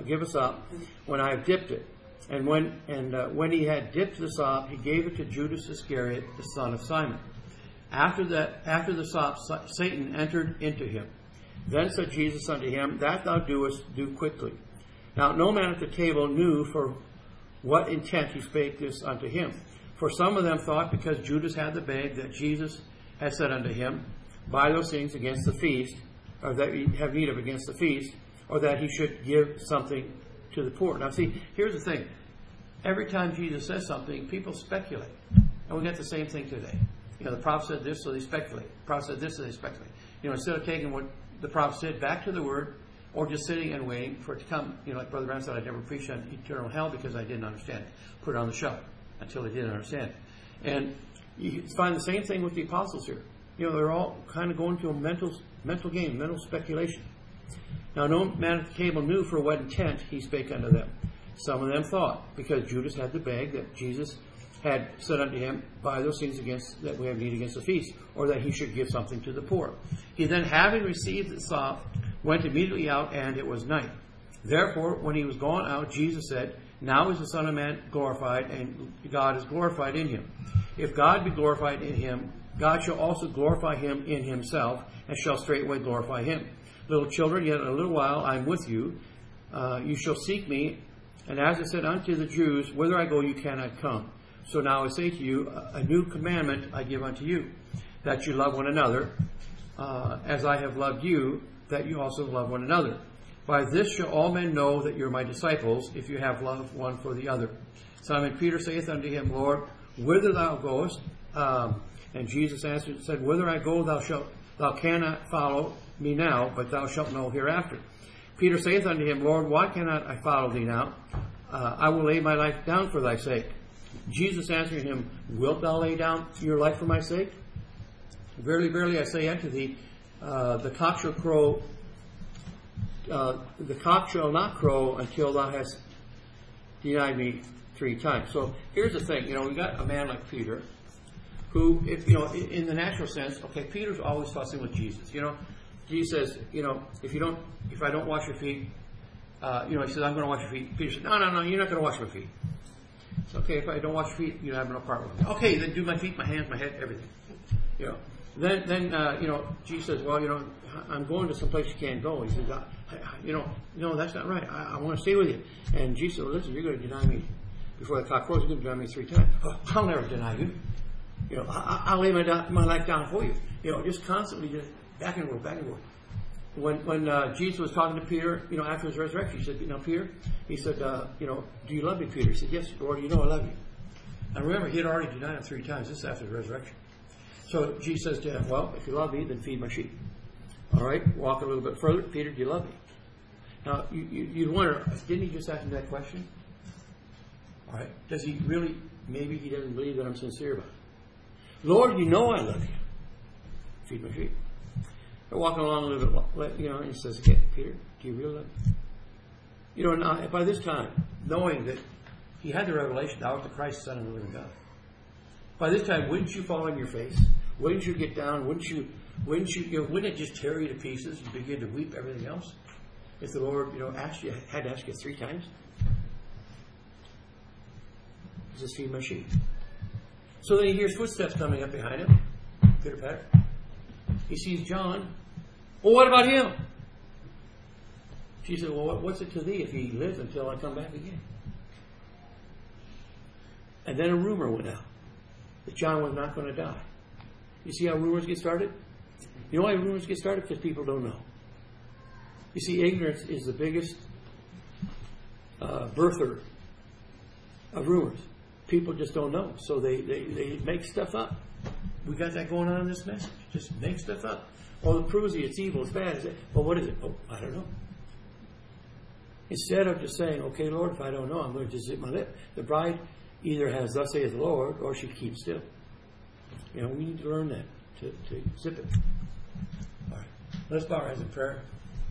[SPEAKER 1] sop when I have dipped it. And when he had dipped the sop, he gave it to Judas Iscariot, the son of Simon. After the sop, Satan entered into him. Then said Jesus unto him, That thou doest, do quickly. Now no man at the table knew for what intent he spake this unto him. For some of them thought, because Judas had the bag, that Jesus had said unto him, Buy those things against the feast, or that you have need of against the feast, or that he should give something to the poor. Now see, here's the thing. Every time Jesus says something, people speculate. And we get the same thing today. The prophet said this, so they speculate. The prophet said this, so they speculate. Instead of taking what the prophet said back to the word, or just sitting and waiting for it to come. Like Brother Brown said, I never preached on eternal hell because I didn't understand it. Put it on the shelf until I didn't understand it. And you find the same thing with the apostles here. They're all kind of going to a mental game, mental speculation. Now no man at the table knew for what intent he spake unto them. Some of them thought, because Judas had the bag, that Jesus had said unto him, Buy those things that we have need against the feast, or that he should give something to the poor. He then, having received the sop, went immediately out, and it was night. Therefore, when he was gone out, Jesus said, Now is the Son of Man glorified, and God is glorified in him. If God be glorified in him, God shall also glorify him in himself, and shall straightway glorify him. Little children, yet a little while I am with you. You shall seek me. And as I said unto the Jews, Whither I go, you cannot come. So now I say to you, a new commandment I give unto you, that you love one another, as I have loved you, that you also love one another. By this shall all men know that you are my disciples, if you have love one for the other. Simon Peter saith unto him, Lord, whither thou goest? And Jesus answered and said, Whither I go, thou cannot follow me now, but thou shalt know hereafter. Peter saith unto him, Lord, why cannot I follow thee now? I will lay my life down for thy sake. Jesus answered him, Wilt thou lay down your life for my sake? Verily, verily, I say unto thee, the cock shall not crow until thou hast denied me 3 times. So here's the thing. We got a man like Peter, who, in the natural sense, okay, Peter's always fussing with Jesus. Jesus says, if I don't wash your feet, he says, I'm going to wash your feet. Peter says, no, you're not going to wash my feet. It's okay, if I don't wash your feet, you have no part with me. Okay, then do my feet, my hands, my head, everything. Then Jesus says, well, I'm going to some place you can't go. He says, no, that's not right. I want to stay with you. And Jesus said, well, listen, you're going to deny me before the cock crows. You're going to deny me 3 times. Oh, I'll never deny you. I'll lay my life down for you. Just constantly, just back and forth, back and forth. When Jesus was talking to Peter, after his resurrection, he said, Peter, he said, do you love me, Peter? He said, yes, Lord, I love you. And remember, he had already denied him 3 times. This is after his resurrection. So Jesus says to him, well, if you love me, then feed my sheep. All right, walk a little bit further. Peter, do you love me? Now, you'd wonder, didn't he just ask him that question? All right, does he really, maybe he doesn't believe that I'm sincere about it. Lord, I love you. Feed my sheep. They're walking along a little bit, and he says, okay, Peter, do you really love me? Now, by this time, knowing that He had the revelation, thou art the Christ, Son of the living God. By this time, wouldn't you fall on your face? Wouldn't you get down? Wouldn't it just tear you to pieces? You begin to weep, everything else? If the Lord, had to ask you 3 times? Just feed my sheep. So then he hears footsteps coming up behind him. Pitter patter. He sees John. Well, what about him? She said, well, what's it to thee if he lives until I come back again? And then a rumor went out that John was not going to die. You see how rumors get started? You know why rumors get started? Because people don't know. You see, ignorance is the biggest birther of rumors. People just don't know. So they make stuff up. We got that going on in this message. Just make stuff up. Oh, it proves it's evil, it's bad. Well, what is it? Oh, I don't know. Instead of just saying, okay, Lord, if I don't know, I'm going to just zip my lip. The bride either has, thus saith the Lord, or she keeps still. We need to learn that, to zip it. All right. Let's bow our heads in prayer.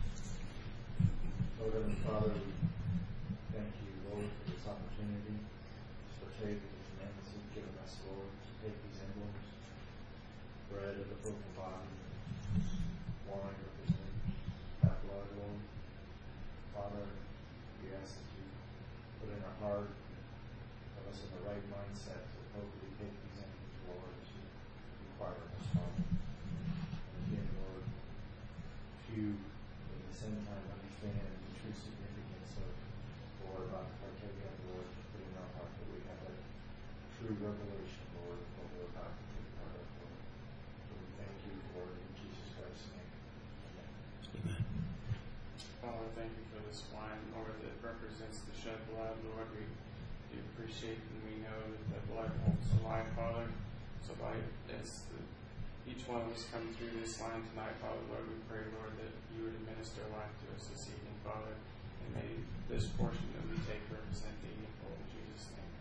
[SPEAKER 2] Lord and Father, we thank you, Lord, for this opportunity to partake of the commandments you've given us, Lord, to take these emblems, bread of the broken body, wine representing that blood, Lord. Father, we ask that you put in our heart, put us in the right mindset to appropriately take these emblems, Lord, as you require of us, Father. And again, Lord, few at the same time understand the true significance of Lord about partaking of the Lord, to put in our heart that we have a true revelation, Lord, of what we're about to take part of, Lord. So we thank you, Lord, in Jesus Christ's name. Amen.
[SPEAKER 3] Father, thank you for this wine, Lord, that represents the shed blood, Lord. We appreciate and we know that the blood holds the life, Father. So each one of us come through this line tonight, Father, Lord, we pray, Lord, that you would administer life to us this evening, Father. And may this portion that we take represent thee in full. In Jesus' name,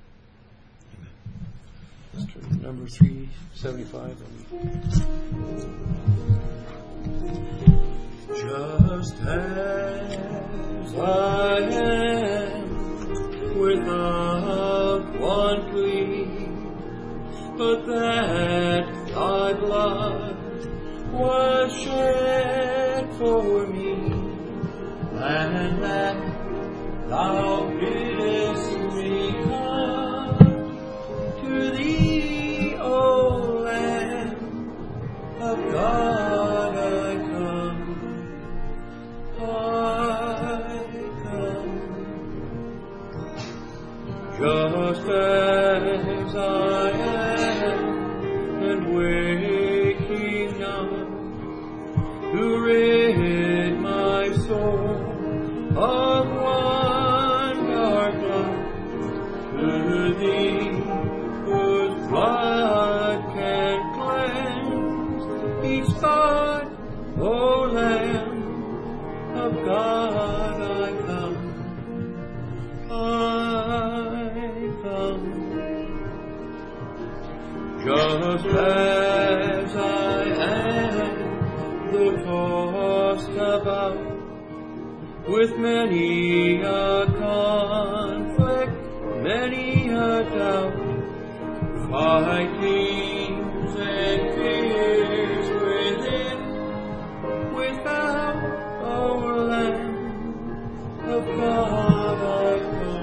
[SPEAKER 3] amen.
[SPEAKER 1] Let's turn to number 375. Just as I am, without one plea, but that thy blood was shed for me, and that thou bidst me come to thee, O Lamb of God, I come. Just as I am, and waking now, to rid my soul of one dark cloud, to thee, whose blood can cleanse each spot, O Lamb of God, I come. Just as I am, though tossed about with many a conflict, many a doubt, fightings and fears within, without, O Lamb of God, I come.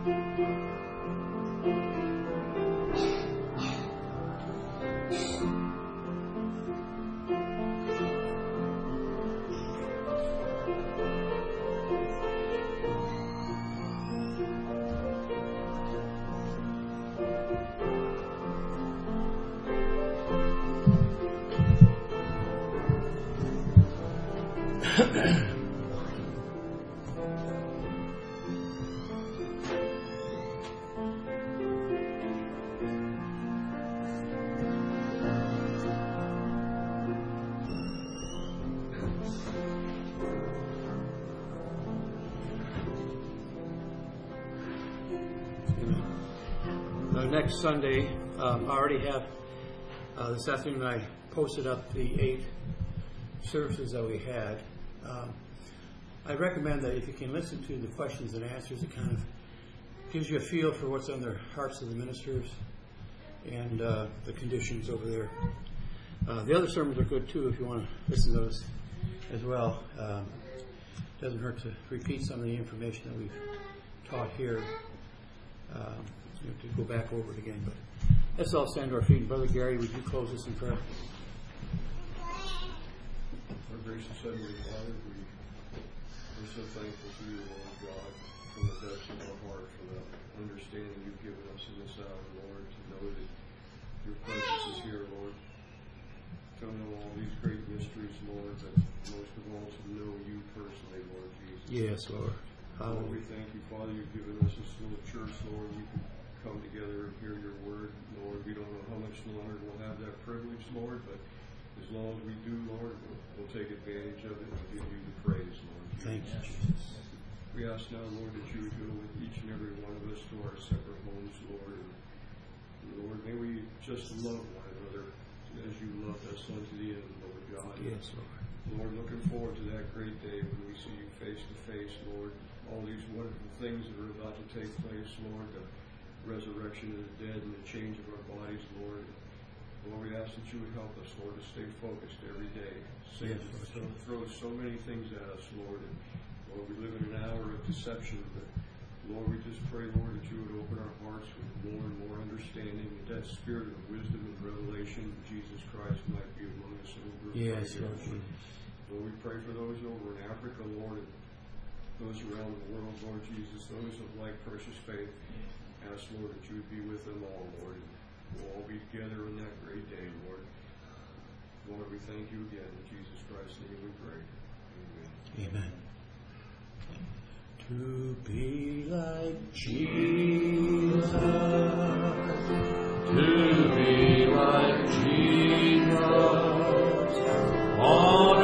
[SPEAKER 1] Next Sunday, I already have, this afternoon I posted up the 8 services that we had. I recommend that if you can listen to the questions and answers, it kind of gives you a feel for what's on the hearts of the ministers and the conditions over there. The other sermons are good too if you want to listen to those as well. It doesn't hurt to repeat some of the information that we've taught here. To go back over it again, but let's all stand to our feet. Brother Gary, would you close us in prayer?
[SPEAKER 4] Our gracious Heavenly Father, we're so thankful to you, Lord God, from the depths of our heart for the understanding you've given us in this hour, Lord, to know that your presence is here, Lord. To know all these great mysteries, Lord, but most of all to know you personally, Lord Jesus.
[SPEAKER 1] Yes, Lord.
[SPEAKER 4] Lord, we thank you, Father, you've given us this little church, Lord. We can come together and hear your word, Lord. We don't know how much longer we'll have that privilege, Lord, but as long as we do, Lord, we'll take advantage of it and give you the praise, Lord.
[SPEAKER 1] Thank you, Jesus.
[SPEAKER 4] We ask now, Lord, that you would go with each and every one of us to our separate homes, Lord. And Lord, may we just love one another as you loved us unto the end, Lord God.
[SPEAKER 1] Yes, Lord.
[SPEAKER 4] Lord, looking forward to that great day when we see you face to face, Lord. All these wonderful things that are about to take place, Lord, the resurrection of the dead and the change of our bodies, Lord. Lord, we ask that you would help us, Lord, to stay focused every day. Satan throws so many things at us, Lord, and Lord, we live in an hour of deception, but Lord, we just pray, Lord, that you would open our hearts with more and more understanding, that that spirit of wisdom and revelation of Jesus Christ might be among us over.
[SPEAKER 1] Yes, Lord Jesus.
[SPEAKER 4] Lord, we pray for those over in Africa, Lord, and those around the world, Lord Jesus, those of like precious faith. Ask, Lord, that you would be with them all, Lord. We'll all be together on that great day, Lord. Lord, we thank you again. In Jesus Christ's name we pray.
[SPEAKER 1] Amen. To be like Jesus, to be like Jesus,